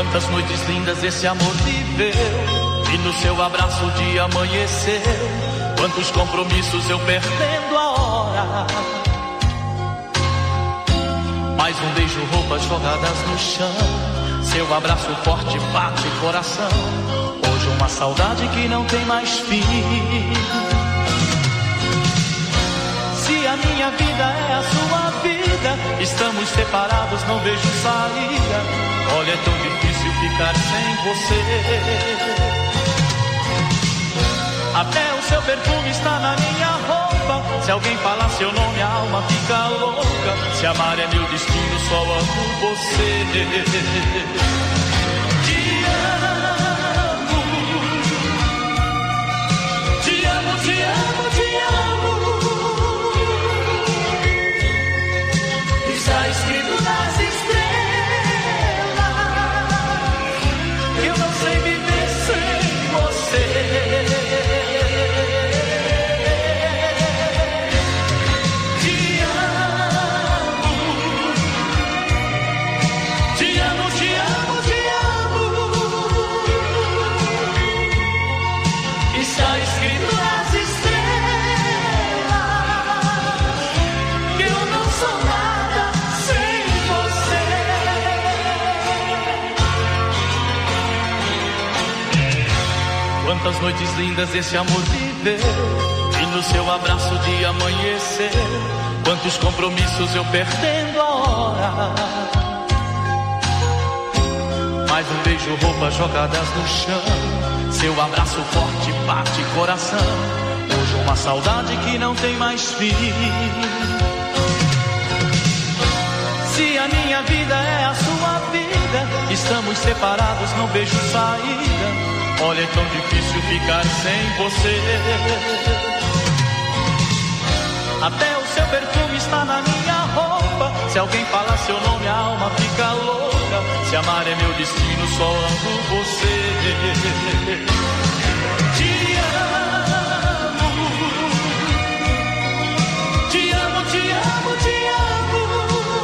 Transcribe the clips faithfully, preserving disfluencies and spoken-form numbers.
Quantas noites lindas esse amor viveu, e no seu abraço o dia amanheceu. Quantos compromissos eu perdendo a hora. Mais um beijo, roupas jogadas no chão. Seu abraço forte bate coração. Hoje uma saudade que não tem mais fim. Se a minha vida é a sua vida, estamos separados, não vejo saída. Olha, é tão difícil ficar sem você. Até o seu perfume está na minha roupa. Se alguém falar seu nome, a alma fica louca. Se amar é meu destino, só amo você. Te amo, te amo, te amo, te amo. Está escrito nas estrelas que eu não sei viver sem você. Quantas noites lindas esse amor viveu, e no seu abraço o dia amanheceu. Quantos compromissos eu perdendo a hora. Mais um beijo, roupas jogadas no chão. Seu abraço forte bate coração. Hoje uma saudade que não tem mais fim. Se a minha vida é a sua vida, estamos separados, não vejo saída. Olha, é tão difícil ficar sem você. Até o seu perfume está na minha roupa. Se alguém falar seu nome, a alma fica louca. Se amar é meu destino, só amo você. Te amo, te amo, te amo, te amo.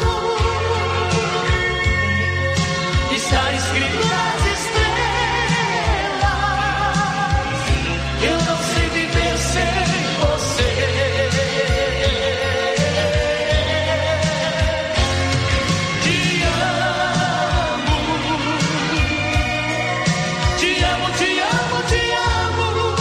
Está escrito nas estrelas. Eu não sei viver sem você. Te amo, te amo, te amo, te amo.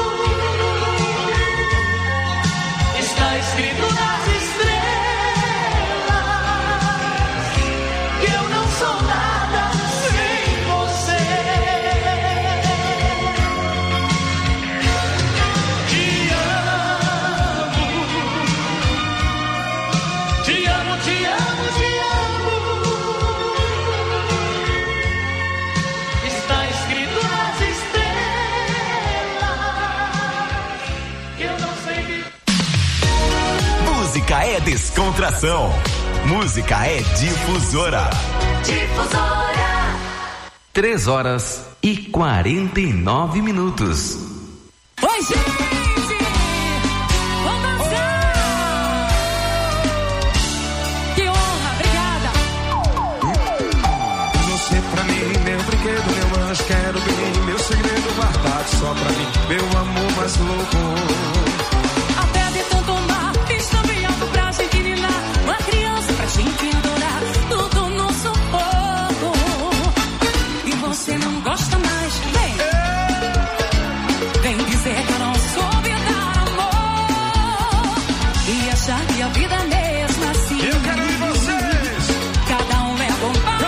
Está escrito nas estrelas que eu não sou nada sem você. Te amo, te amo, te amo. Está escrito nas estrelas que eu não sei viver. Música é descontração. Música é difusora. Difusora. Três horas e quarenta e nove minutos. Oi, gente! Quero bem, meu segredo guardado só pra mim, meu amor mais louco. Até de tanto mar, estou bem alto pra gente ninar. Uma criança pra gente adorar, tudo no sufoco. E você não gosta mais, vem. Vem dizer que eu não soube dar amor. E achar que a vida é mesmo assim. Eu quero ir vocês. Cada um é bombado.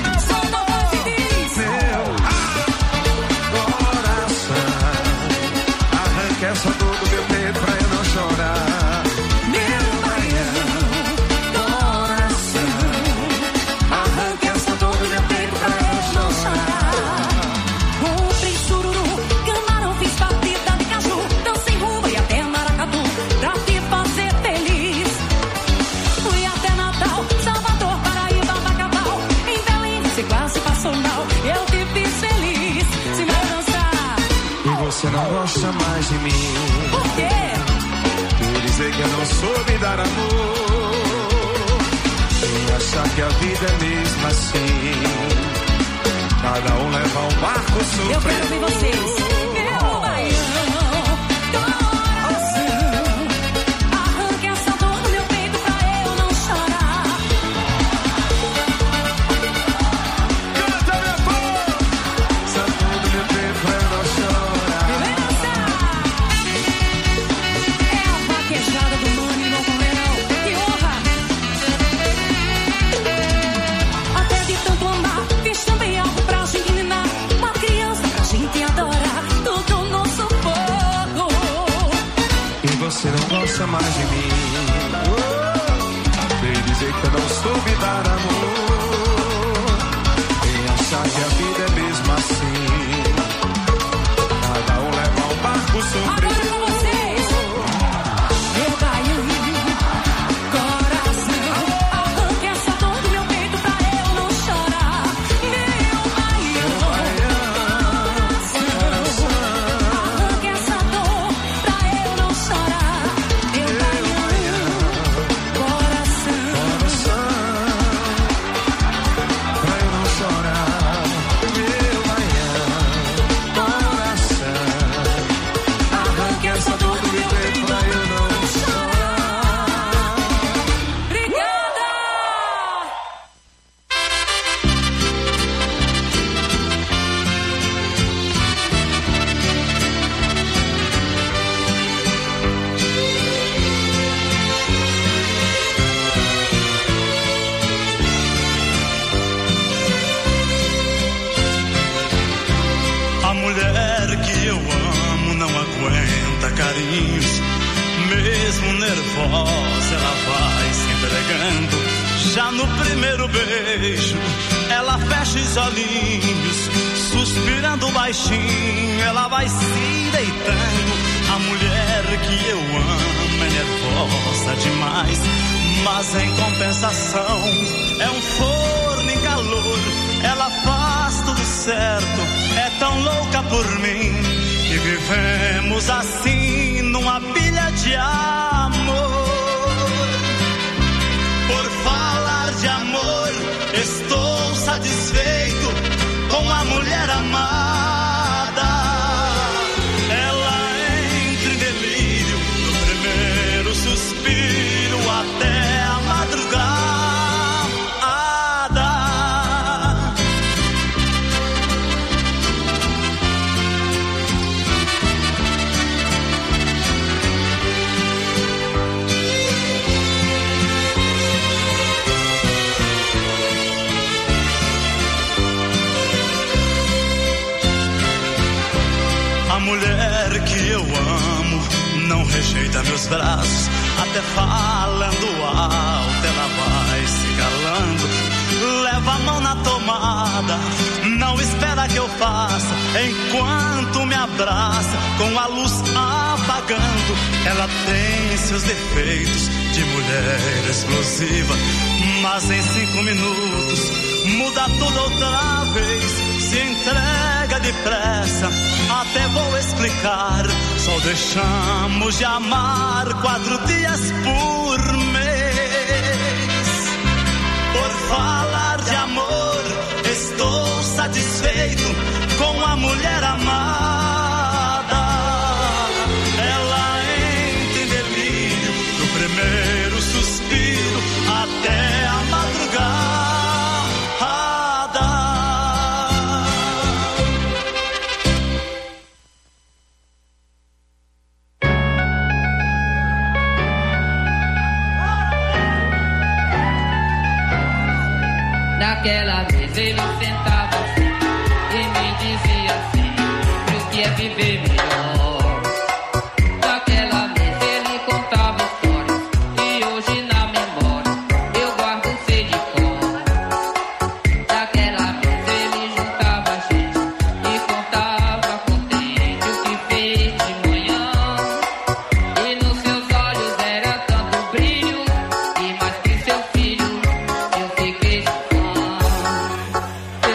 Essa dor do meu peito pra eu não chorar. Meu baiano, coração, arranca essa dor do meu peito pra eu não chorar. Comprei sururu, camarão, fiz batida de caju, dancei rumba e até maracatu pra te fazer feliz. Fui até Natal, Salvador, Paraíba, Bacabal, em Belém você quase passou mal, eu te fiz feliz. Se vai dançar e você não gosta mais de mim. Por quê? Por dizer que eu não soube dar amor. E achar que a vida é mesmo assim. cada um leva um barco sofrido. Eu quero ver vocês. Meu baião, coração, arranque essa dor do meu peito pra eu não chorar. Canta, meu povo! Essa dor do meu peito pra eu não chorar. Vem dançar! É a vaquejada do mano e não comerão. Que honra! Até de tanto andar, fiz também algo pra gente inclinar. Uma criança pra gente adorar. Tudo no sufoco. E você não gosta mais de mim. Vem dizer que eu não soube dar amor. Vem achar que a vida é mesmo assim. Cada um leva um barco Agora sofrido. com vocês. Meu baião, coração, arranque essa dor do meu peito pra eu não chorar. Meu baião, coração, arranque essa dor pra eu não chorar. Meu baião, coração, Pra eu não chorar. Meu baião, coração. arranque essa dor do meu peito pra eu não chorar. Obrigada! A mulher que eu amo não aguenta carinhos. Mesmo nervosa, ela vai se entregando. Já no primeiro beijo, ela fecha os olhinhos. Suspirando baixinho, ela vai se deitando. A mulher que eu amo é nervosa demais, mas em compensação é um forno em calor. Ela faz tudo certo, é tão louca por mim, que vivemos assim numa pilha de amor. Por falar de amor, estou satisfeito com a mulher amada. Ela entra em delírio no primeiro suspiro até a madrugada. A mulher que eu amo não rejeita meus braços, até falando alto ela vai se calando. Leva a mão na tomada, não espera que eu faça, enquanto me abraça com a luz apagando. Ela tem seus defeitos de mulher explosiva, mas em cinco minutos muda tudo outra vez. Se entrega depressa, até vou explicar. Só deixamos de amar quatro dias por mês. Por falar de amor, estou satisfeito com a mulher amada. Ela entra em delírio no primeiro suspiro até a madrugada. Daquela vez ele sentava assim e me dizia assim: o que é viver melhor? Daquela vez ele contava histórias e hoje na memória eu guardo sei de cor. Daquela vez ele juntava gente e contava contente o que fez de manhã. E nos seus olhos era tanto brilho e mais que seu filho eu fiquei de fã.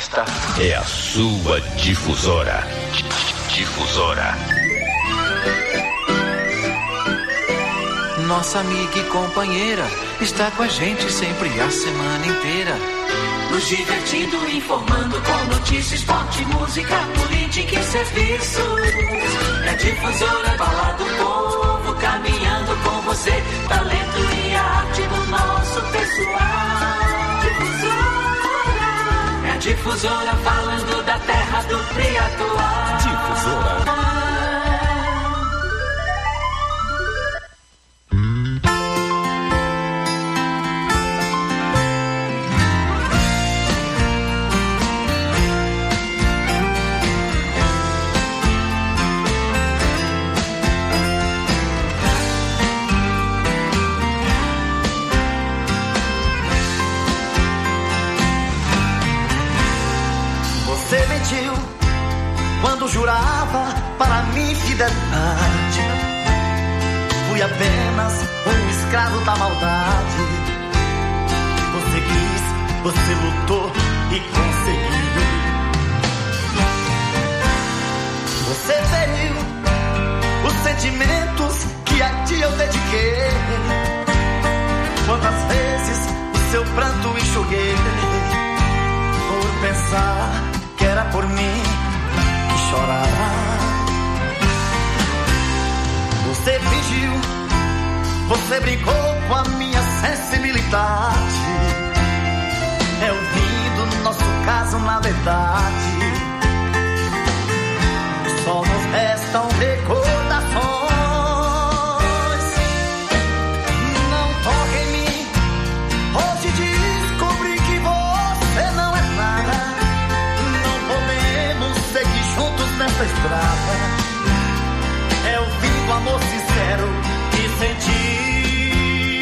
Esta é a sua difusora. Difusora. Nossa amiga e companheira está com a gente sempre a semana inteira. Nos divertindo, informando com notícias, esporte, música, política e serviço. É Difusora, fala do povo, caminhando com você. Talento e arte do nosso pessoal. Difusora. É Difusora, falando da terra do Priatuá. Difusora. Quando jurava para mim fidelidade, fui apenas um escravo da maldade. Você quis, você lutou e conseguiu. Você veio, os sentimentos que a ti eu dediquei. Quantas vezes o seu pranto enxuguei, por pensar que era por mim que chorava. Você fingiu, você brincou com a minha sensibilidade. É o fim do nosso caso, na verdade. Só nos restam recordações. Não toque em mim, hoje descobri que você não é nada. Nessa estrada é o fim do amor sincero que senti.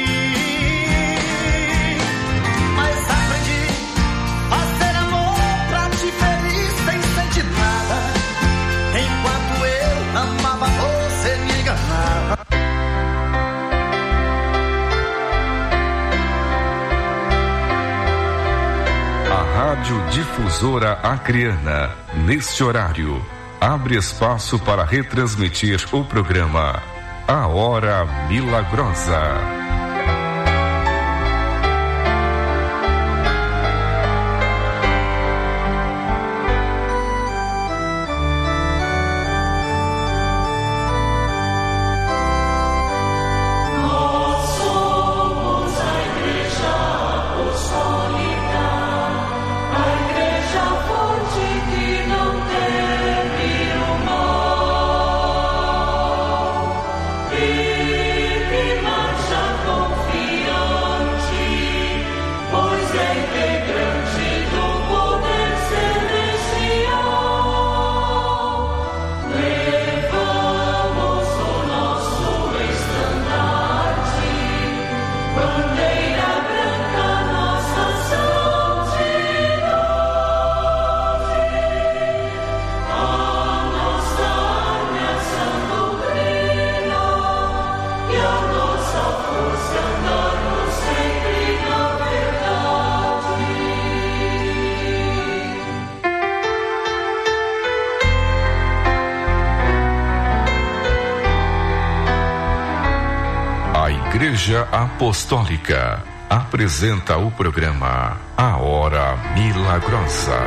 Mas aprendi a ser amor pra te feliz sem sentir nada. Enquanto eu amava, você me enganava. A Rádio Difusora Acreana, neste horário, abre espaço para retransmitir o programa A Hora Milagrosa. Igreja Apostólica apresenta o programa A Hora Milagrosa.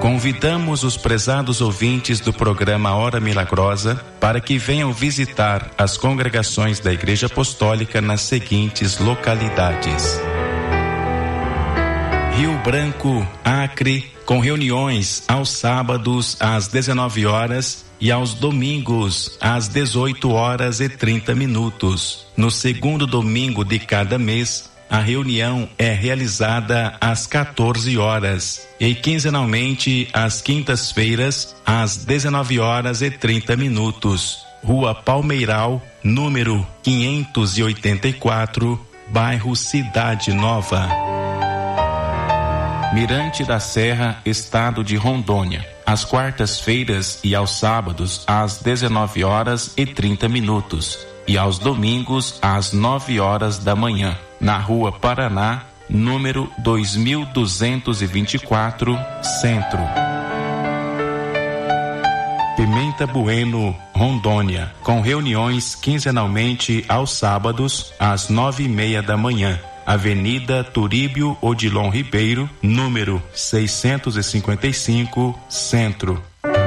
Convidamos os prezados ouvintes do programa Hora Milagrosa para que venham visitar as congregações da Igreja Apostólica nas seguintes localidades: Rio Branco, Acre, com reuniões aos sábados às dezenove horas e aos domingos às dezoito horas e trinta minutos. No segundo domingo de cada mês, a reunião é realizada às quatorze horas e quinzenalmente às quintas-feiras às dezenove horas e trinta minutos. Rua Palmeiral, número quinhentos e oitenta e quatro, bairro Cidade Nova. Mirante da Serra, estado de Rondônia, às quartas-feiras e aos sábados às dezenove horas e trinta minutos e aos domingos às nove horas da manhã, na Rua Paraná, número dois mil duzentos e vinte e quatro, Centro. Pimenta Bueno, Rondônia, com reuniões quinzenalmente aos sábados às nove e meia da manhã. Avenida Turíbio Odilon Ribeiro, número seiscentos e cinquenta e cinco, Centro.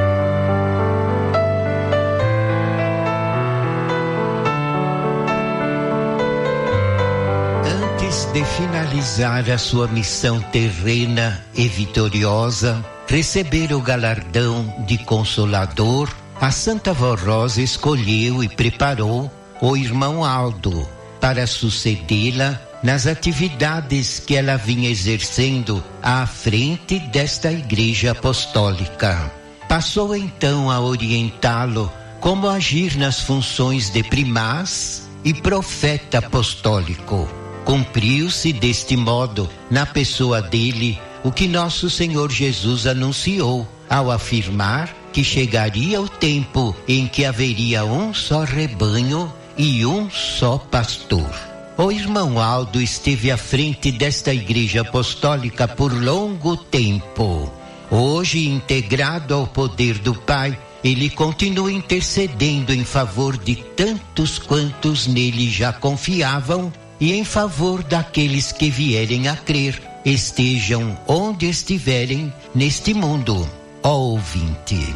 Antes de finalizar a sua missão terrena e vitoriosa, receber o galardão de Consolador, a Santa Vó Rosa escolheu e preparou o irmão Aldo para sucedê-la nas atividades que ela vinha exercendo à frente desta Igreja Apostólica. Passou então a orientá-lo como agir nas funções de primaz e profeta apostólico. Cumpriu-se deste modo, na pessoa dele, o que nosso Senhor Jesus anunciou ao afirmar que chegaria o tempo em que haveria um só rebanho e um só pastor. O irmão Aldo esteve à frente desta Igreja Apostólica por longo tempo. Hoje, integrado ao poder do Pai, ele continua intercedendo em favor de tantos quantos nele já confiavam e em favor daqueles que vierem a crer, estejam onde estiverem neste mundo. Ó ouvinte,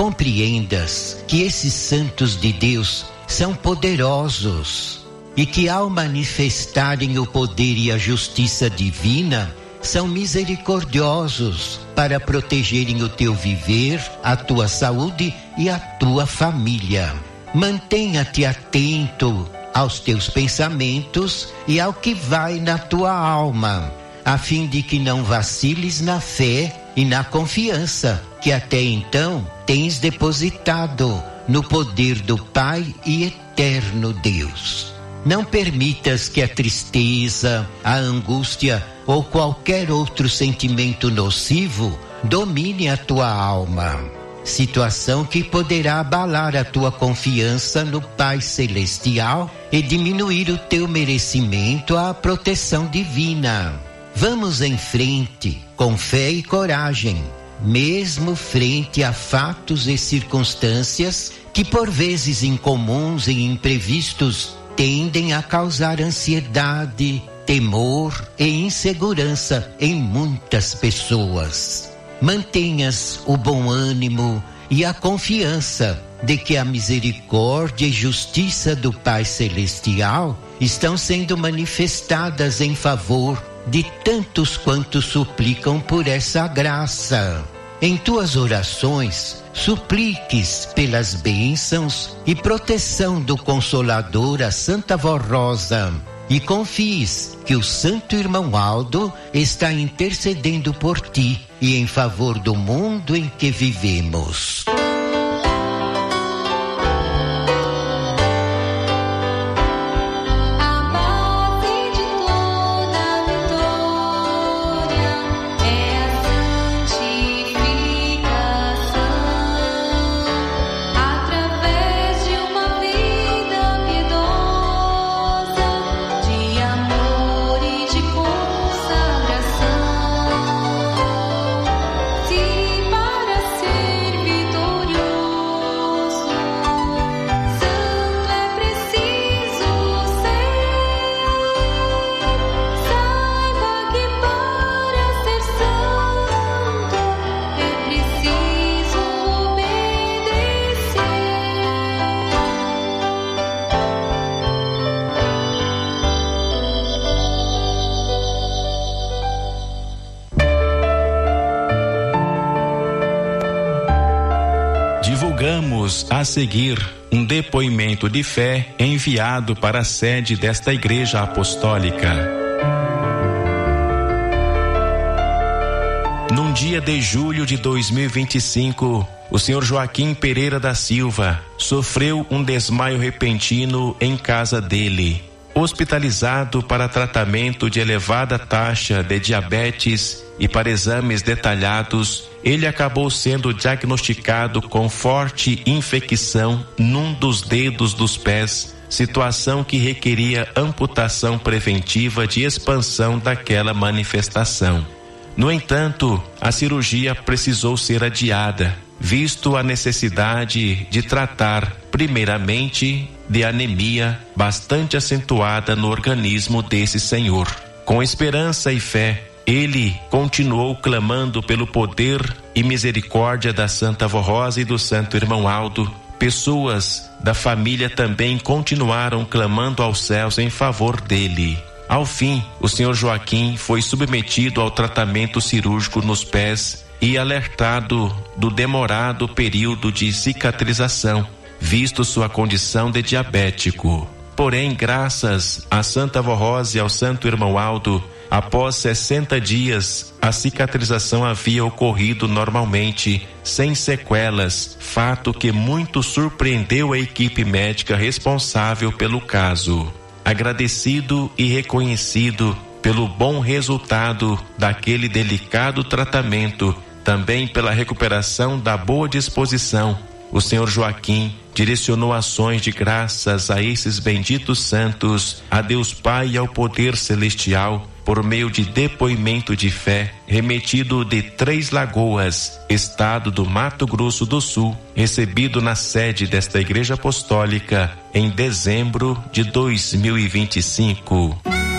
compreendas que esses santos de Deus são poderosos e que, ao manifestarem o poder e a justiça divina, são misericordiosos para protegerem o teu viver, a tua saúde e a tua família. Mantenha-te atento aos teus pensamentos e ao que vai na tua alma, a fim de que não vaciles na fé e na confiança que até então tens depositado no poder do Pai e eterno Deus. Não permitas que a tristeza, a angústia ou qualquer outro sentimento nocivo domine a tua alma, situação que poderá abalar a tua confiança no Pai Celestial e diminuir o teu merecimento à proteção divina. Vamos em frente, com fé e coragem, mesmo frente a fatos e circunstâncias que por vezes incomuns e imprevistos tendem a causar ansiedade, temor e insegurança em muitas pessoas. Mantenhas o bom ânimo e a confiança de que a misericórdia e justiça do Pai Celestial estão sendo manifestadas em favor de tantos quantos suplicam por essa graça. Em tuas orações, supliques pelas bênçãos e proteção do Consolador, a Santa Vó Rosa, e confies que o Santo Irmão Aldo está intercedendo por ti e em favor do mundo em que vivemos. Se para ser vitorioso Divulgamos a seguir um depoimento de fé enviado para a sede desta Igreja Apostólica. Num dia de julho de dois mil e vinte e cinco, o senhor Joaquim Pereira da Silva sofreu um desmaio repentino em casa dele. Hospitalizado para tratamento de elevada taxa de diabetes e para exames detalhados, ele acabou sendo diagnosticado com forte infecção num dos dedos dos pés, situação que requeria amputação preventiva de expansão daquela manifestação. No entanto, a cirurgia precisou ser adiada, visto a necessidade de tratar, primeiramente, de anemia bastante acentuada no organismo desse senhor. Com esperança e fé, ele continuou clamando pelo poder e misericórdia da Santa Avó Rosa e do Santo Irmão Aldo. Pessoas da família também continuaram clamando aos céus em favor dele. Ao fim, o senhor Joaquim foi submetido ao tratamento cirúrgico nos pés e alertado do demorado período de cicatrização, visto sua condição de diabético. Porém, graças à Santa Avó Rosa e ao Santo Irmão Aldo, após sessenta dias, a cicatrização havia ocorrido normalmente, sem sequelas, fato que muito surpreendeu a equipe médica responsável pelo caso. Agradecido e reconhecido pelo bom resultado daquele delicado tratamento, também pela recuperação da boa disposição, o senhor Joaquim direcionou ações de graças a esses benditos santos, a Deus Pai e ao poder celestial, por meio de depoimento de fé, remetido de Três Lagoas, estado do Mato Grosso do Sul, recebido na sede desta Igreja Apostólica em dezembro de dois mil e vinte e cinco.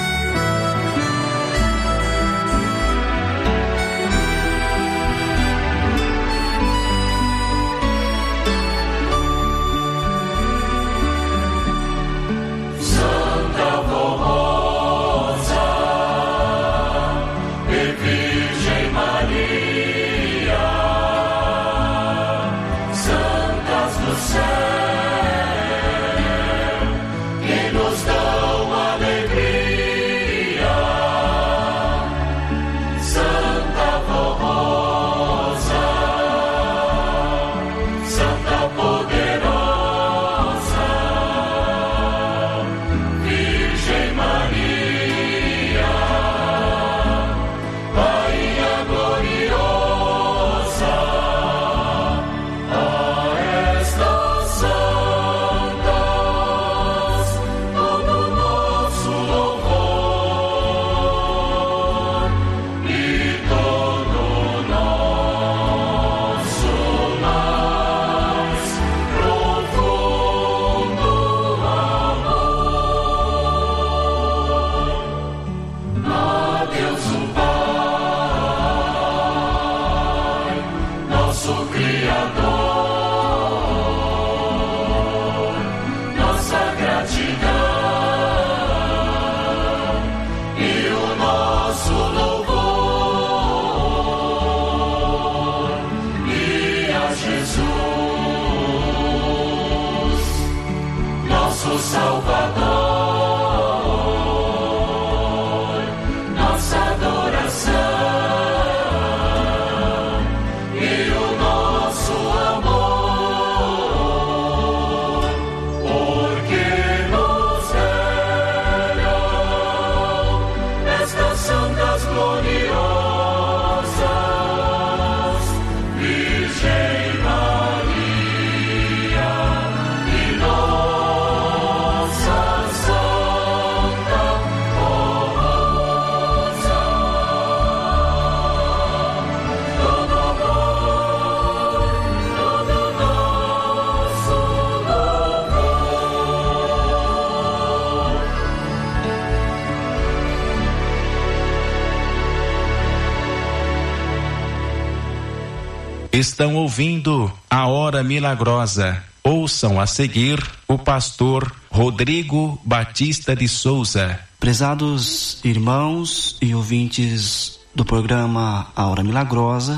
Estão ouvindo a Hora Milagrosa. Ouçam a seguir o pastor Rodrigo Batista de Souza. Prezados irmãos e ouvintes do programa A Hora Milagrosa,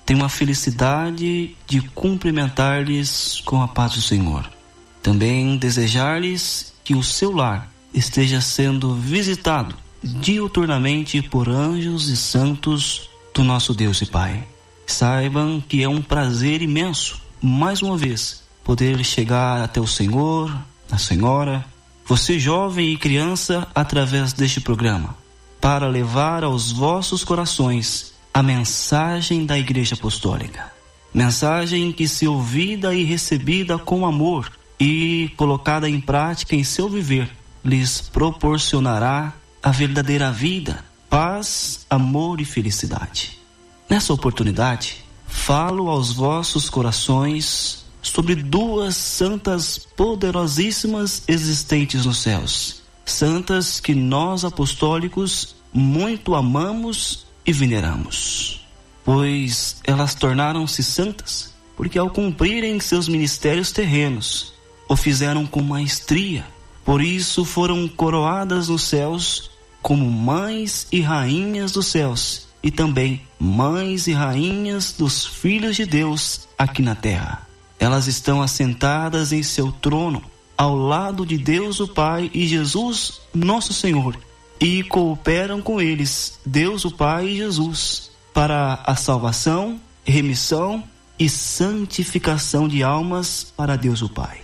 tenho a felicidade de cumprimentar-lhes com a paz do Senhor. Também desejar-lhes que o seu lar esteja sendo visitado diuturnamente por anjos e santos do nosso Deus e Pai. Saibam que é um prazer imenso, mais uma vez, poder chegar até o Senhor, a Senhora, você jovem e criança, através deste programa, para levar aos vossos corações a mensagem da Igreja Apostólica. Mensagem que, se ouvida e recebida com amor e colocada em prática em seu viver, lhes proporcionará a verdadeira vida, paz, amor e felicidade. Nessa oportunidade, falo aos vossos corações sobre duas santas poderosíssimas existentes nos céus, santas que nós apostólicos muito amamos e veneramos, pois elas tornaram-se santas porque, ao cumprirem seus ministérios terrenos, o fizeram com maestria. Por isso foram coroadas nos céus como mães e rainhas dos céus, e também mães e rainhas dos filhos de Deus aqui na terra. Elas estão assentadas em seu trono, ao lado de Deus o Pai e Jesus, nosso Senhor, e cooperam com eles, Deus o Pai e Jesus, para a salvação, remissão e santificação de almas para Deus o Pai.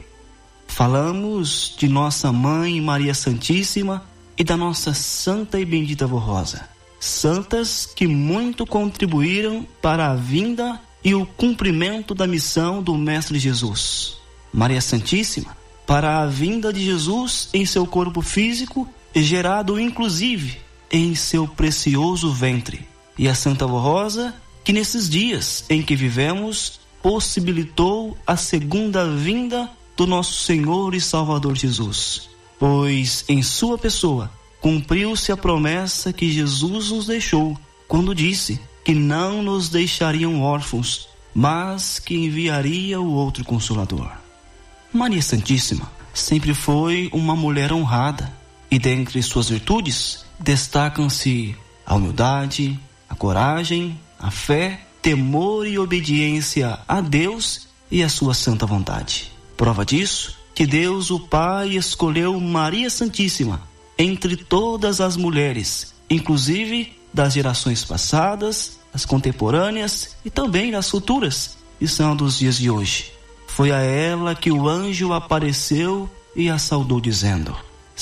Falamos de nossa Mãe Maria Santíssima e da nossa Santa e Bendita Vó Rosa, santas que muito contribuíram para a vinda e o cumprimento da missão do Mestre Jesus. Maria Santíssima, para a vinda de Jesus em seu corpo físico, gerado inclusive em seu precioso ventre. E a Santa Vó Rosa, que nesses dias em que vivemos, possibilitou a segunda vinda do nosso Senhor e Salvador Jesus, pois em sua pessoa cumpriu-se a promessa que Jesus nos deixou quando disse que não nos deixariam órfãos, mas que enviaria o outro Consolador. Maria Santíssima sempre foi uma mulher honrada, e dentre suas virtudes destacam-se a humildade, a coragem, a fé, temor e obediência a Deus e a sua santa vontade. Prova disso que Deus o Pai escolheu Maria Santíssima entre todas as mulheres, inclusive das gerações passadas, as contemporâneas e também das futuras, que são dos dias de hoje. Foi a ela que o anjo apareceu e a saudou dizendo: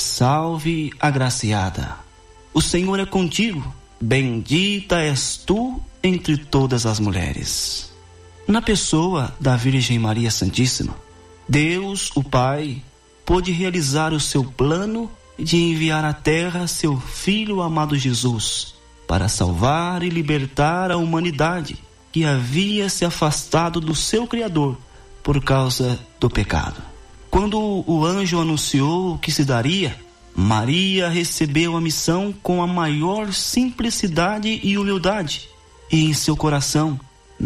Salve, agraciada, o Senhor é contigo, bendita és tu entre todas as mulheres. Na pessoa da Virgem Maria Santíssima, Deus, o Pai, pôde realizar o seu plano de enviar à terra seu Filho amado Jesus, para salvar e libertar a humanidade que havia se afastado do seu Criador por causa do pecado. Quando o anjo anunciou o que se daria, Maria recebeu a missão com a maior simplicidade e humildade, e em seu coração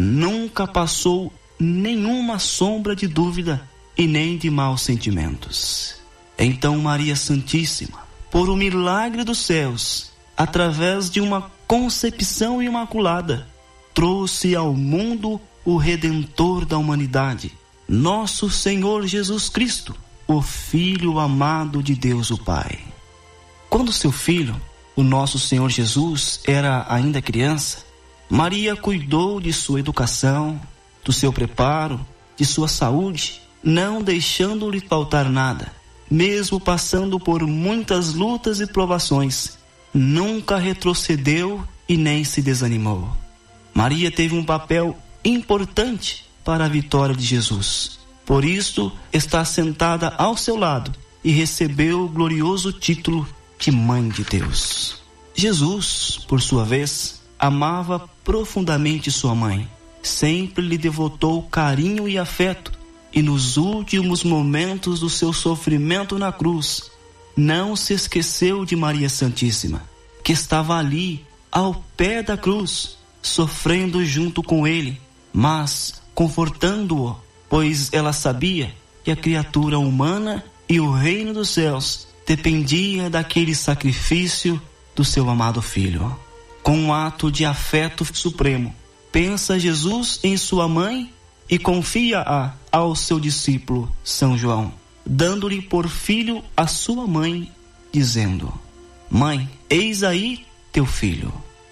nunca passou nenhuma sombra de dúvida e nem de maus sentimentos. Então Maria Santíssima, por um milagre dos céus, através de uma concepção imaculada, trouxe ao mundo o Redentor da humanidade, nosso Senhor Jesus Cristo, o Filho amado de Deus o Pai. Quando seu filho, o nosso Senhor Jesus, era ainda criança, Maria cuidou de sua educação, do seu preparo, de sua saúde, não deixando-lhe faltar nada. Mesmo passando por muitas lutas e provações, nunca retrocedeu e nem se desanimou. Maria teve um papel importante para a vitória de Jesus. Por isso, está sentada ao seu lado e recebeu o glorioso título de Mãe de Deus. Jesus, por sua vez, amava profundamente sua mãe. Sempre lhe devotou carinho e afeto, e nos últimos momentos do seu sofrimento na cruz, não se esqueceu de Maria Santíssima, que estava ali, ao pé da cruz, sofrendo junto com ele, mas confortando-o, pois ela sabia que a criatura humana e o reino dos céus dependia daquele sacrifício do seu amado filho. Com um ato de afeto supremo, pensa Jesus em sua mãe e confia-a ao seu discípulo São João, dando-lhe por filho a sua mãe, dizendo: Mãe, eis aí teu filho.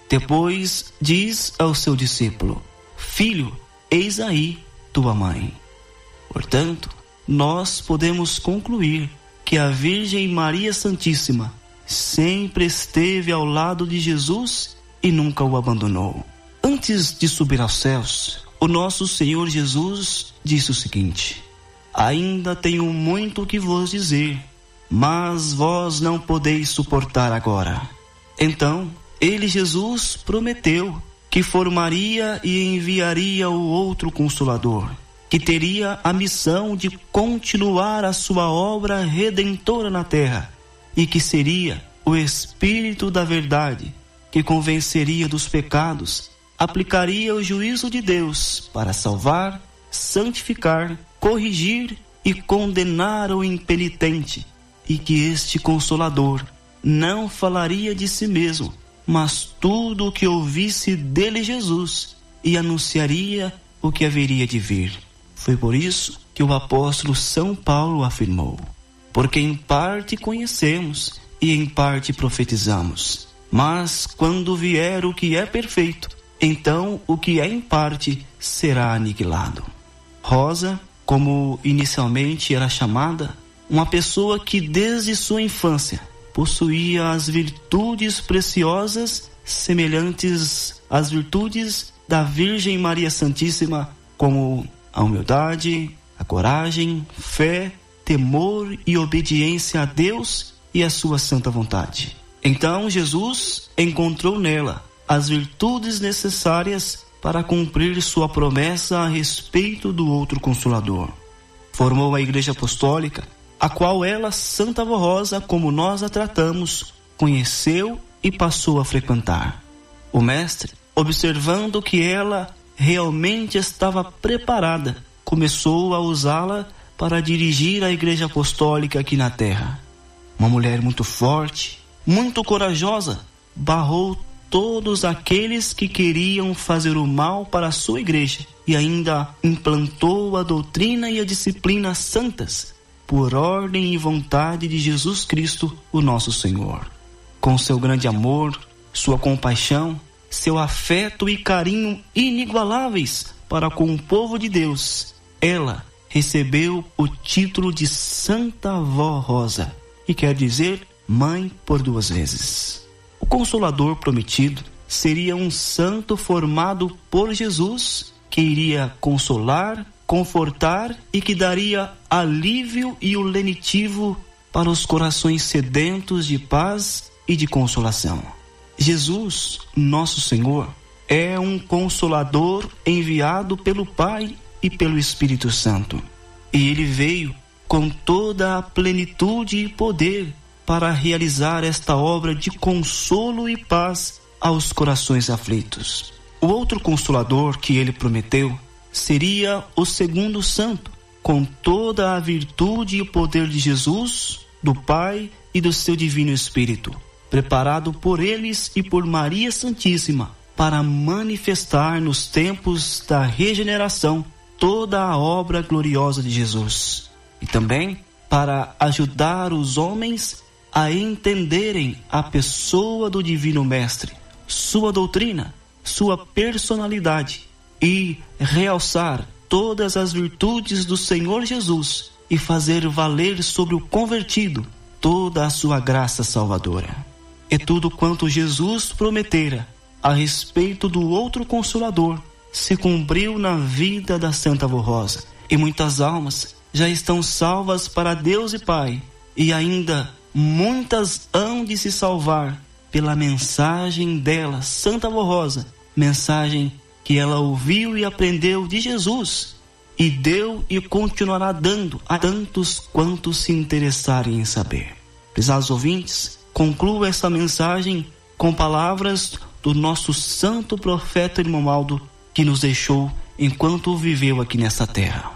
Depois diz ao seu discípulo: Filho, eis aí tua mãe. Portanto, nós podemos concluir que a Virgem Maria Santíssima sempre esteve ao lado de Jesus e nunca o abandonou. Antes de subir aos céus, o nosso Senhor Jesus disse o seguinte: Ainda tenho muito que vos dizer, mas vós não podeis suportar agora. Então, ele, Jesus, prometeu que formaria e enviaria o outro Consolador, que teria a missão de continuar a sua obra redentora na terra, e que seria o Espírito da Verdade, que convenceria dos pecados, aplicaria o juízo de Deus para salvar, santificar, corrigir e condenar o impenitente, e que este Consolador não falaria de si mesmo, mas tudo o que ouvisse dele Jesus, e anunciaria o que haveria de vir. Foi por isso que o apóstolo São Paulo afirmou: Porque em parte conhecemos e em parte profetizamos, mas quando vier o que é perfeito, então o que é em parte será aniquilado. Rosa, como inicialmente era chamada, uma pessoa que desde sua infância possuía as virtudes preciosas semelhantes às virtudes da Virgem Maria Santíssima, como a humildade, a coragem, fé, temor e obediência a Deus e a sua santa vontade. Então Jesus encontrou nela as virtudes necessárias para cumprir sua promessa a respeito do outro Consolador. Formou a Igreja Apostólica, a qual ela, Santa Avó Rosa, como nós a tratamos, conheceu e passou a frequentar. O mestre, observando que ela realmente estava preparada, começou a usá-la para dirigir a Igreja Apostólica aqui na terra. Uma mulher muito forte, muito corajosa, barrou todos aqueles que queriam fazer o mal para a sua igreja e ainda implantou a doutrina e a disciplina santas por ordem e vontade de Jesus Cristo, o nosso Senhor. Com seu grande amor, sua compaixão, seu afeto e carinho inigualáveis para com o povo de Deus, ela recebeu o título de Santa Avó Rosa, que quer dizer mãe por duas vezes. O Consolador prometido seria um santo formado por Jesus, que iria consolar, confortar e que daria alívio e o lenitivo para os corações sedentos de paz e de consolação. Jesus, nosso Senhor, é um Consolador enviado pelo Pai e pelo Espírito Santo. E ele veio com toda a plenitude e poder para realizar esta obra de consolo e paz aos corações aflitos. O outro Consolador que ele prometeu seria o segundo santo, com toda a virtude e o poder de Jesus, do Pai e do seu Divino Espírito, preparado por eles e por Maria Santíssima, para manifestar nos tempos da regeneração toda a obra gloriosa de Jesus, e também para ajudar os homens a entenderem a pessoa do Divino Mestre, sua doutrina, sua personalidade, e realçar todas as virtudes do Senhor Jesus e fazer valer sobre o convertido toda a sua graça salvadora. E tudo quanto Jesus prometera a respeito do outro Consolador se cumpriu na vida da Santa Avó Rosa, e muitas almas já estão salvas para Deus e Pai, e ainda muitas hão de se salvar pela mensagem dela, Santa Avó Rosa, mensagem que ela ouviu e aprendeu de Jesus, e deu e continuará dando a tantos quantos se interessarem em saber. Prezados ouvintes, concluo essa mensagem com palavras do nosso santo profeta Irmomaldo, que nos deixou enquanto viveu aqui nesta terra.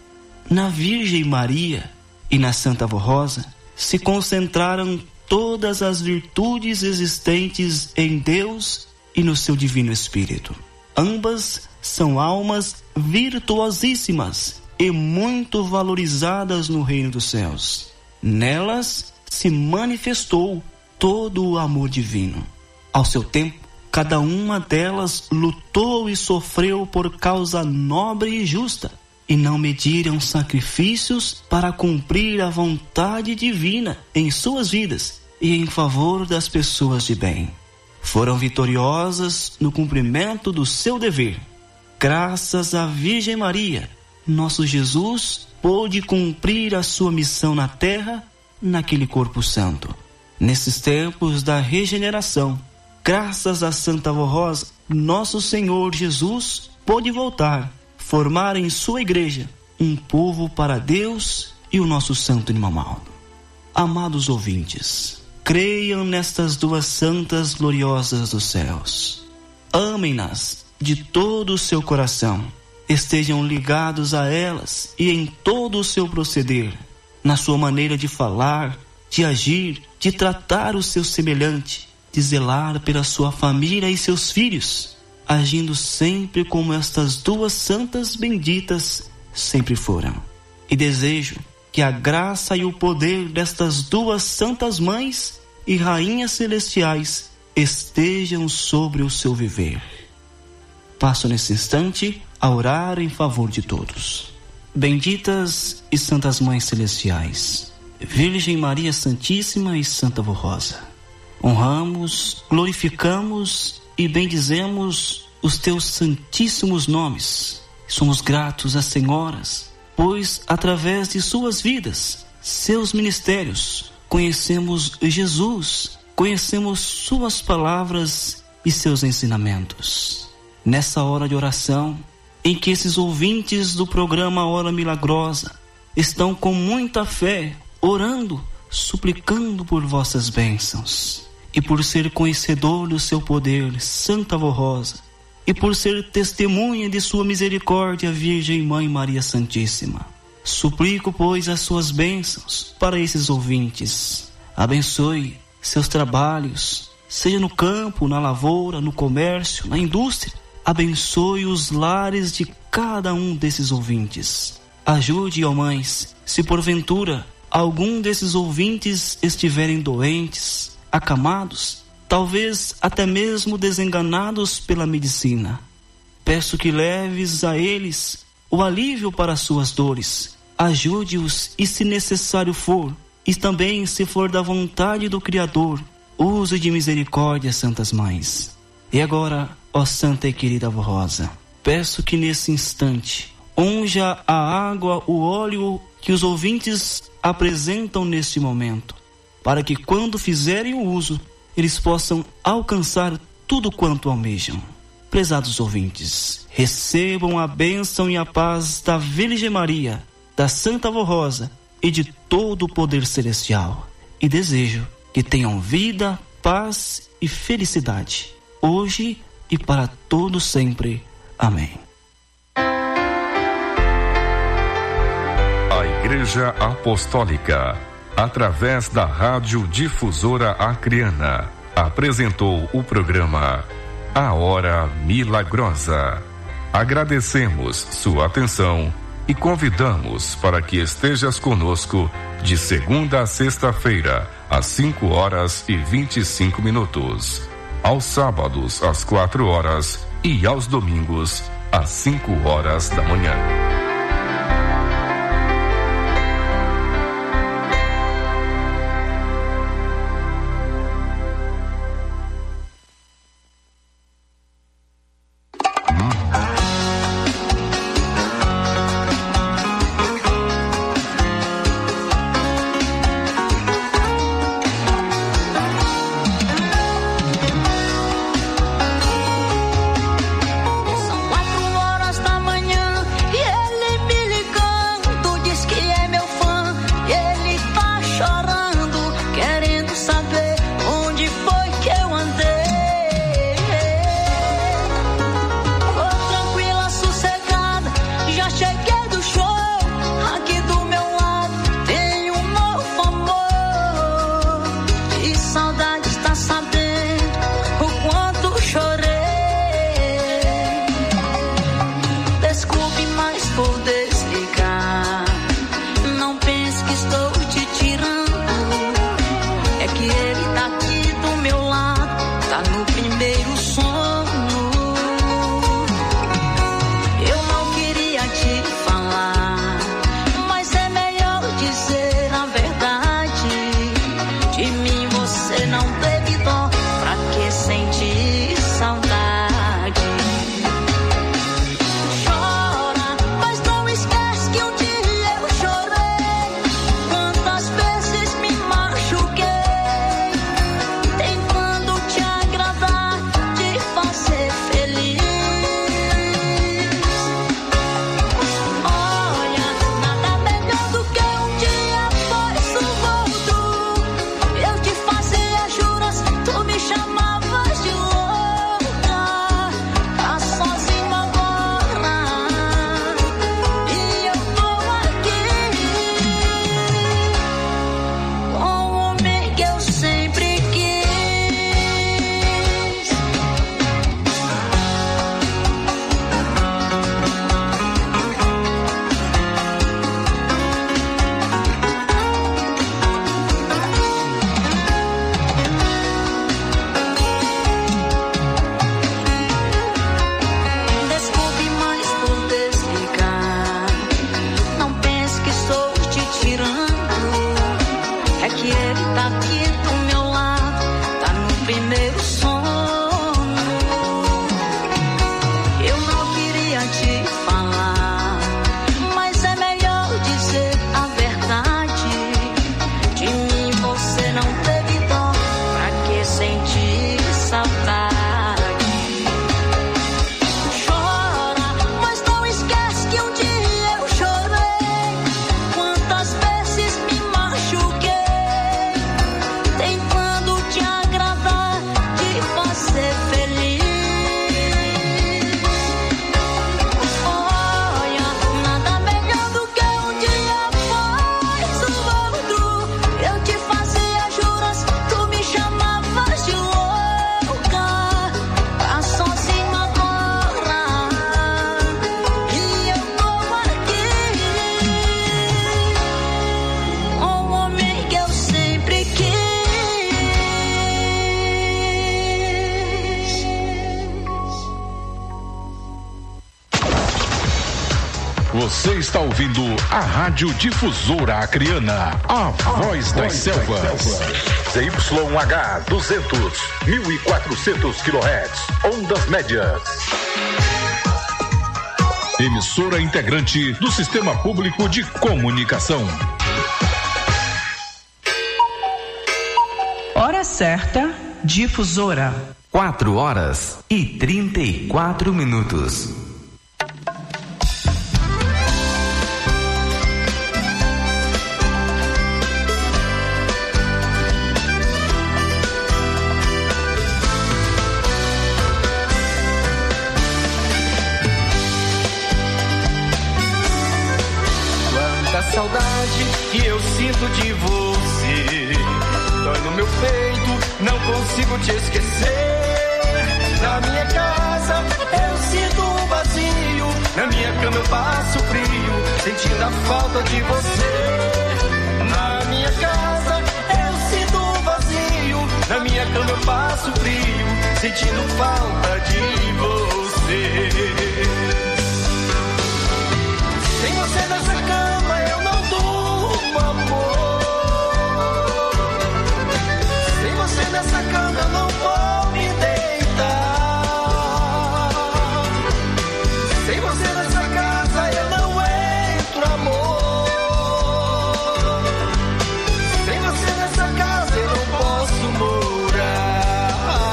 Na Virgem Maria e na Santa Avó Rosa se concentraram todas as virtudes existentes em Deus e no seu Divino Espírito. Ambas são almas virtuosíssimas e muito valorizadas no reino dos céus. Nelas se manifestou todo o amor divino. Ao seu tempo, cada uma delas lutou e sofreu por causa nobre e justa, e não mediram sacrifícios para cumprir a vontade divina em suas vidas e em favor das pessoas de bem. Foram vitoriosas no cumprimento do seu dever. Graças à Virgem Maria, nosso Jesus pôde cumprir a sua missão na terra, naquele corpo santo. Nesses tempos da regeneração, graças a Santa Avó Rosa, nosso Senhor Jesus pôde voltar, formar em sua igreja um povo para Deus e o nosso santo irmão. Amados ouvintes, creiam nestas duas santas gloriosas dos céus. Amem-nas de todo o seu coração. Estejam ligados a elas e em todo o seu proceder, na sua maneira de falar, de agir, de tratar o seu semelhante, de zelar pela sua família e seus filhos, agindo sempre como estas duas santas benditas sempre foram. E desejo que a graça e o poder destas duas santas mães e rainhas celestiais estejam sobre o seu viver. Passo nesse instante a orar em favor de todos. Benditas e santas mães celestiais, Virgem Maria Santíssima e Santa Avó Rosa, honramos, glorificamos e bendizemos os teus santíssimos nomes. Somos gratos às senhoras, pois através de suas vidas, seus ministérios, conhecemos Jesus, conhecemos suas palavras e seus ensinamentos. Nessa hora de oração, em que esses ouvintes do programa Hora Milagrosa estão com muita fé, orando, suplicando por vossas bênçãos, e por ser conhecedor do seu poder, Santa Avó Rosa, e por ser testemunha de sua misericórdia, Virgem Mãe Maria Santíssima. Suplico, pois, as suas bênçãos para esses ouvintes. Abençoe seus trabalhos, seja no campo, na lavoura, no comércio, na indústria. Abençoe os lares de cada um desses ouvintes. Ajude, ó mães, se porventura algum desses ouvintes estiverem doentes, acamados, talvez até mesmo desenganados pela medicina. Peço que leves a eles o alívio para suas dores. Ajude-os e, se necessário for, e também, se for da vontade do Criador, use de misericórdia, santas mães. E agora, ó Santa e querida Avó Rosa, peço que nesse instante unja a água, o óleo que os ouvintes apresentam neste momento, para que quando fizerem o uso, eles possam alcançar tudo quanto almejam. Prezados ouvintes, recebam a bênção e a paz da Virgem Maria, da Santa Avó Rosa e de todo o poder celestial. E desejo que tenham vida, paz e felicidade, hoje e para todo sempre. Amém. A Igreja Apostólica, através da Rádio Difusora Acreana, apresentou o programa A Hora Milagrosa. Agradecemos sua atenção e convidamos para que estejas conosco de segunda a sexta-feira, às cinco horas e vinte e cinco minutos, aos sábados às quatro horas e aos domingos às cinco horas da manhã. São quatro horas da manhã e ele Você está ouvindo a Rádio Difusora Acreana, a voz das selvas. Z Y H duzentos, mil e quatrocentos quilohertz, ondas médias. Emissora integrante do Sistema Público de Comunicação. Hora certa, Difusora. Quatro horas e trinta e quatro minutos. Saudade que eu sinto de você, dói no meu peito, não consigo te esquecer. Na minha casa eu sinto um vazio, na minha cama eu passo frio, sentindo a falta de você. Na minha casa eu sinto um vazio, na minha cama eu passo frio, sentindo falta de você. Sem você nessa cama eu não durmo, amor. Sem você nessa cama eu não vou me deitar. Sem você nessa casa eu não entro, amor. Sem você nessa casa eu não posso morar.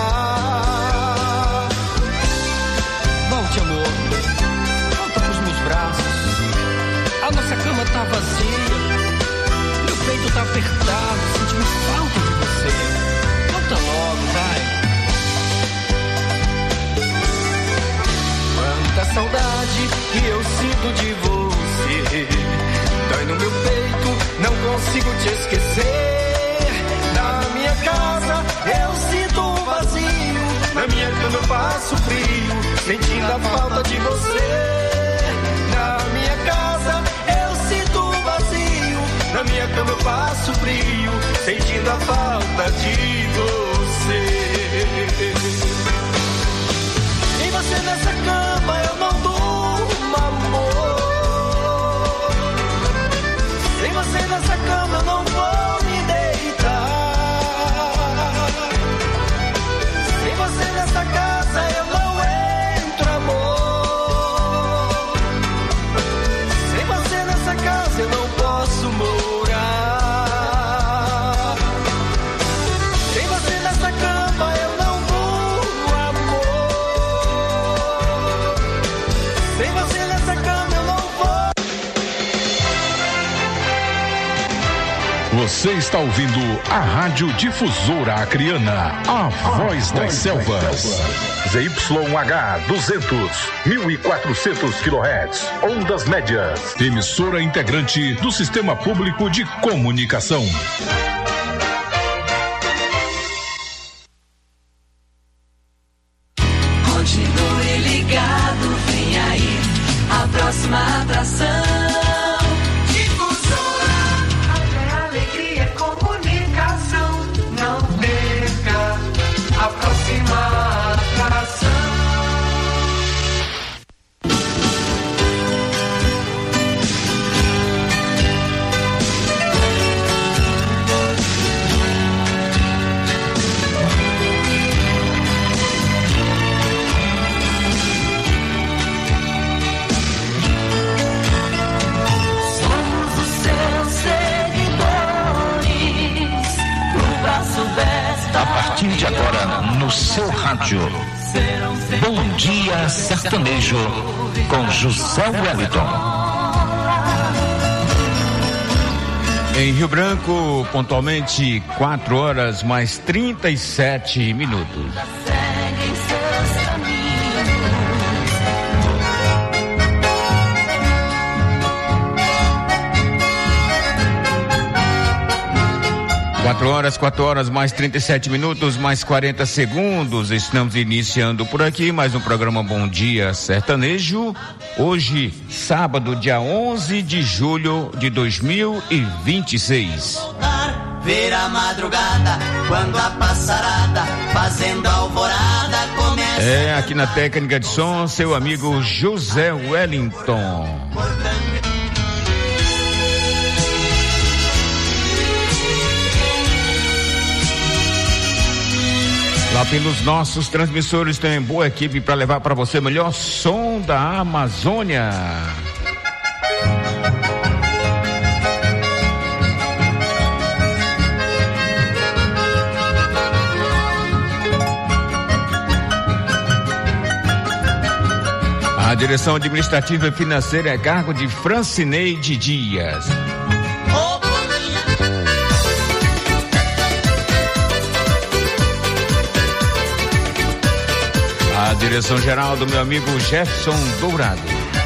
Volte, amor, volta pros meus braços. A nossa cama tá vazia, meu peito tá apertado, sentindo falta de você. Volta logo, vai. Quanta saudade que eu sinto de você, dói no meu peito, não consigo te esquecer. Na minha casa eu sinto um vazio, na minha cama eu passo frio, sentindo a falta de você. Na minha casa eu sinto um vazio, na minha cama eu passo frio, sentindo a falta de você. Sem você nessa cama eu não durmo, amor. Sem você nessa cama eu não vou me deitar. Sem você nessa casa eu não entro, amor. Sem você nessa casa eu não posso morar. Sem você nessa cama eu não durmo, amor. Sem você nessa cama eu não vou. Você está ouvindo a Rádio Difusora Acreana, a voz das selvas. Z Y H duzentos, mil e quatrocentos quilohertz, ondas médias. Emissora integrante do Sistema Público de Comunicação. Continue ligado, vem aí a próxima atração. Difusora, até alegria, comunicação. Não perca a próxima atração. A partir de agora, no seu rádio, Bom Dia Sertanejo, com José Wellington. Em Rio Branco, pontualmente, quatro horas mais trinta e sete minutos. Quatro horas, quatro horas, mais trinta e sete minutos, mais quarenta segundos. Estamos iniciando por aqui mais um programa Bom Dia Sertanejo. Hoje, sábado, dia onze de julho de dois mil e vinte e seis. Ver a madrugada, quando a passarada, fazendo alvorada, começa. É, aqui na técnica de som, seu amigo José Wellington. Lá pelos nossos transmissores tem boa equipe para levar para você o melhor som da Amazônia. A direção administrativa e financeira é cargo de Francineide Dias. A direção geral do meu amigo Jefferson Dourado.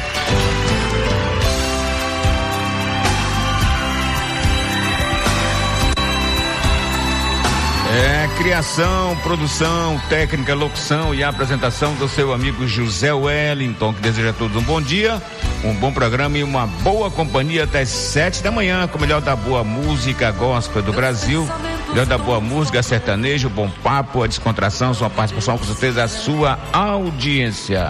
É criação, produção, técnica, locução e apresentação do seu amigo José Wellington, que deseja a todos um bom dia, um bom programa e uma boa companhia até às sete da manhã, com o melhor da boa música gospel do Brasil, melhor da boa música sertanejo, bom papo, a descontração, sua participação, com certeza a sua audiência.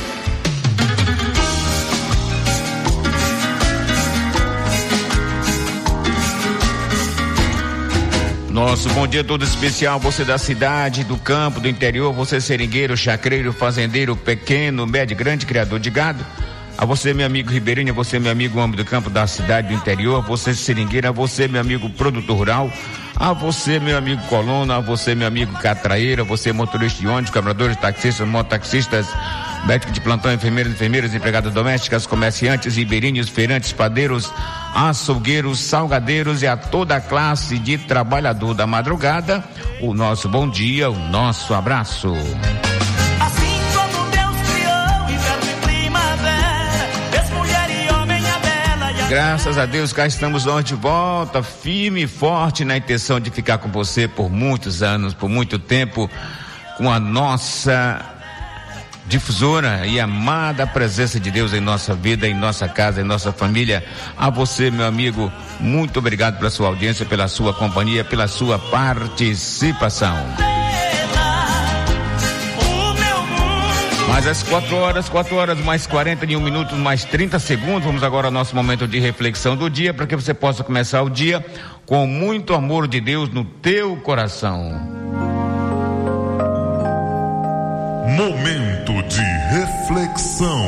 Nosso bom dia todo especial, você da cidade, do campo, do interior, você seringueiro, chacreiro, fazendeiro, pequeno, médio, grande, criador de gado. A você, meu amigo ribeirinho, a você, meu amigo homem do campo, da cidade, do interior, a você seringueiro, a você, meu amigo produtor rural, a você, meu amigo colono, a você, meu amigo catraeiro, a você, motorista de ônibus, cobradores, taxistas, mototaxistas, médico de plantão, enfermeiros, enfermeiras, empregadas domésticas, comerciantes, ribeirinhos, feirantes, padeiros, açougueiros, salgadeiros e a toda a classe de trabalhador da madrugada, o nosso bom dia, o nosso abraço. Assim como Deus criou inverno e primavera, fez mulher e homem a bela e a... Graças a Deus, cá estamos nós de volta, firme e forte na intenção de ficar com você por muitos anos, por muito tempo, com a nossa difusora e amada presença de Deus em nossa vida, em nossa casa, em nossa família. A você, meu amigo, muito obrigado pela sua audiência, pela sua companhia, pela sua participação. Mas às quatro horas, quatro horas mais quarenta e um minutos, mais trinta segundos, vamos agora ao nosso momento de reflexão do dia, para que você possa começar o dia com muito amor de Deus no teu coração. Momento de reflexão.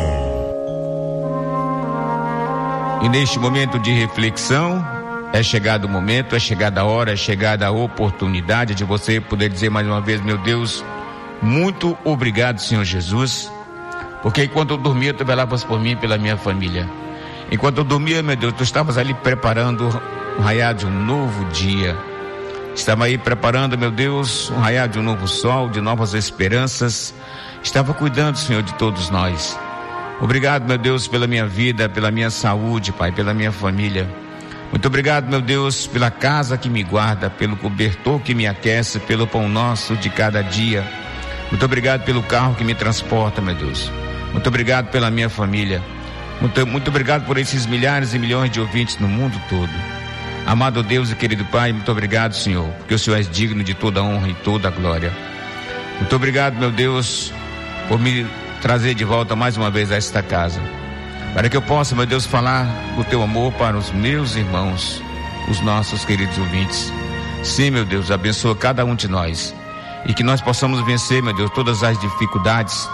E neste momento de reflexão, é chegado o momento, é chegada a hora, é chegada a oportunidade de você poder dizer mais uma vez: meu Deus, muito obrigado, Senhor Jesus, porque enquanto eu dormia, tu velavas por mim e pela minha família. Enquanto eu dormia, meu Deus, tu estavas ali preparando o raiar de um novo dia. Estava aí preparando, meu Deus, um raiar de um novo sol, de novas esperanças. Estava cuidando, Senhor, de todos nós. Obrigado, meu Deus, pela minha vida, pela minha saúde, Pai, pela minha família. Muito obrigado, meu Deus, pela casa que me guarda, pelo cobertor que me aquece, pelo pão nosso de cada dia. Muito obrigado pelo carro que me transporta, meu Deus. Muito obrigado pela minha família. Muito, muito obrigado por esses milhares e milhões de ouvintes no mundo todo. Amado Deus e querido Pai, muito obrigado, Senhor, porque o Senhor é digno de toda honra e toda glória. Muito obrigado, meu Deus, por me trazer de volta mais uma vez a esta casa, para que eu possa, meu Deus, falar do teu amor para os meus irmãos, os nossos queridos ouvintes. Sim, meu Deus, abençoa cada um de nós e que nós possamos vencer, meu Deus, todas as dificuldades,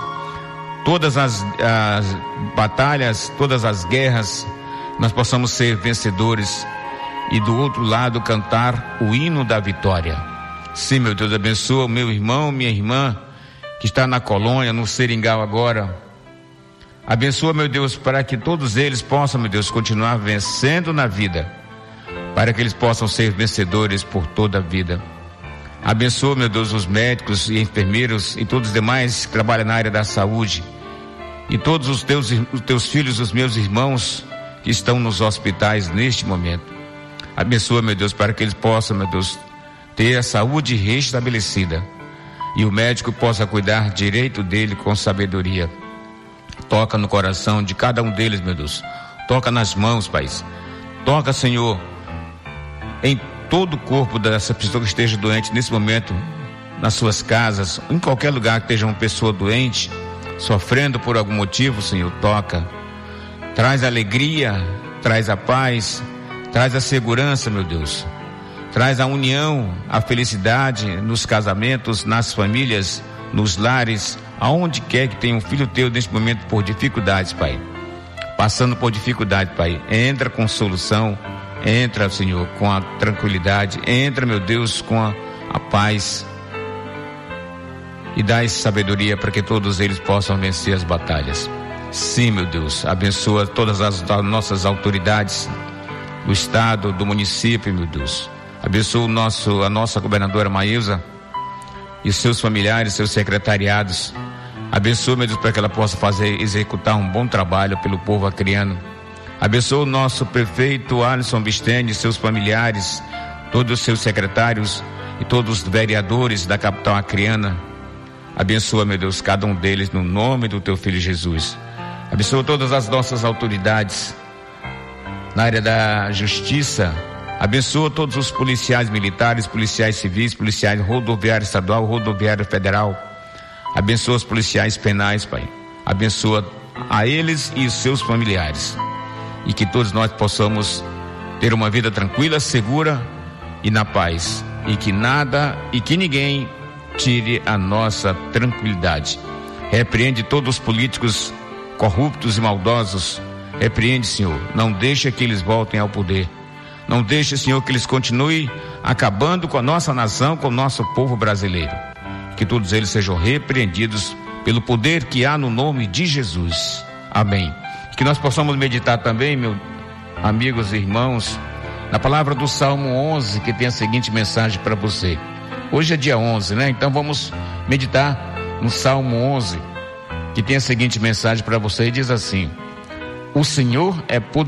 todas as, as batalhas, todas as guerras, nós possamos ser vencedores e do outro lado cantar o hino da vitória. Sim, meu Deus, abençoa o meu irmão, minha irmã, que está na colônia, no Seringal agora. Abençoa, meu Deus, para que todos eles possam, meu Deus, continuar vencendo na vida, para que eles possam ser vencedores por toda a vida. Abençoa, meu Deus, os médicos e enfermeiros e todos os demais que trabalham na área da saúde, e todos os teus, os teus filhos, os meus irmãos que estão nos hospitais neste momento. Abençoa, meu Deus, para que eles possam, meu Deus, ter a saúde restabelecida e o médico possa cuidar direito dele com sabedoria. Toca no coração de cada um deles, meu Deus. Toca nas mãos, Pai. Toca, Senhor, em todo o corpo dessa pessoa que esteja doente nesse momento, nas suas casas, em qualquer lugar que esteja uma pessoa doente, sofrendo por algum motivo, Senhor, toca. Traz alegria, traz a paz, traz a segurança, meu Deus. Traz a união, a felicidade nos casamentos, nas famílias, nos lares, aonde quer que tenha um filho teu neste momento por dificuldades, Pai. Passando por dificuldade, Pai. Entra com solução, entra, Senhor, com a tranquilidade, entra, meu Deus, com a, a paz. E dá sabedoria para que todos eles possam vencer as batalhas. Sim, meu Deus, abençoa todas as, as nossas autoridades do estado, do município, meu Deus. Abençoa o nosso, a nossa governadora Maísa e seus familiares, seus secretariados. Abençoa, meu Deus, para que ela possa fazer, executar um bom trabalho pelo povo acreano. Abençoa o nosso prefeito Alisson Bistene, seus familiares, todos os seus secretários e todos os vereadores da capital acreana. Abençoa, meu Deus, cada um deles no nome do teu filho Jesus. Abençoa todas as nossas autoridades na área da justiça. Abençoa todos os policiais militares, policiais civis, policiais rodoviário estadual, rodoviário federal. Abençoa os policiais penais, Pai. Abençoa a eles e os seus familiares. E que todos nós possamos ter uma vida tranquila, segura e na paz. E que nada e que ninguém tire a nossa tranquilidade. Repreende todos os políticos corruptos e maldosos. Repreende, Senhor. Não deixa que eles voltem ao poder. Não deixe, Senhor, que eles continuem acabando com a nossa nação, com o nosso povo brasileiro. Que todos eles sejam repreendidos pelo poder que há no nome de Jesus. Amém. Que nós possamos meditar também, meus amigos e irmãos, na palavra do Salmo onze, que tem a seguinte mensagem para você. Hoje é dia onze, né? Então vamos meditar no Salmo onze, que tem a seguinte mensagem para você e diz assim: o Senhor é poderoso.